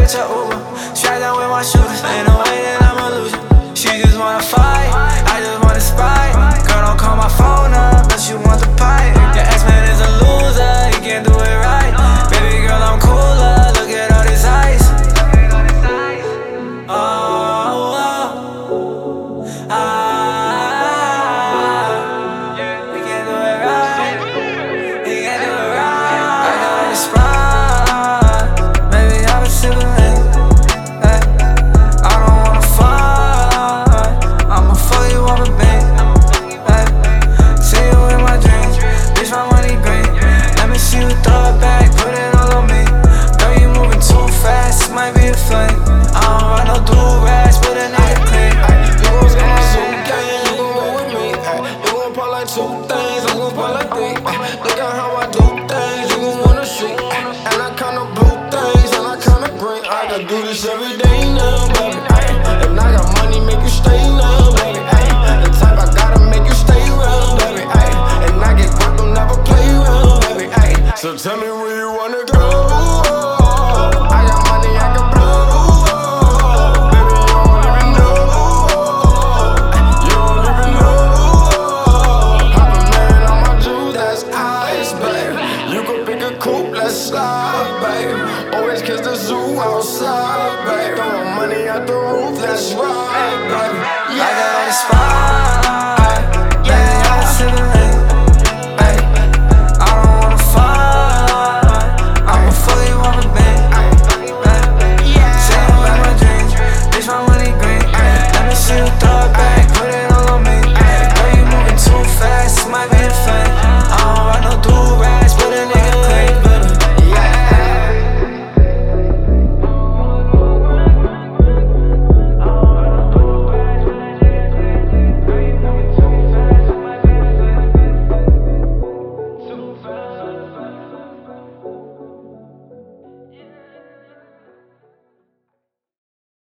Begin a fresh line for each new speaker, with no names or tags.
catch a Uber. Strapped down with my shooters. Ain't no way that I'm a loser. She just wanna fight, I just wanna spite. Girl, don't call my phone up, but you want the pipe. Your ex-man is a loser, he can't do it right. Baby girl, I'm cooler, look at all this ice. Oh, oh, he can't do it right. He can't do it right. I got this spot, baby, I've been sipping lately.
Two things, I'm gon' pull like three. Look at how I do things, you gon' wanna see. And I kinda blue things, and I kinda green. I can do this every day now, baby. And I got money, make you stay now, baby. The type I gotta make you stay around, baby. And I get work, don't never play around, baby. So tell me where you wanna go. I got money, I can blow. Slide, babe. Always kiss the zoo outside, babe. Throwing money out the roof, that's right.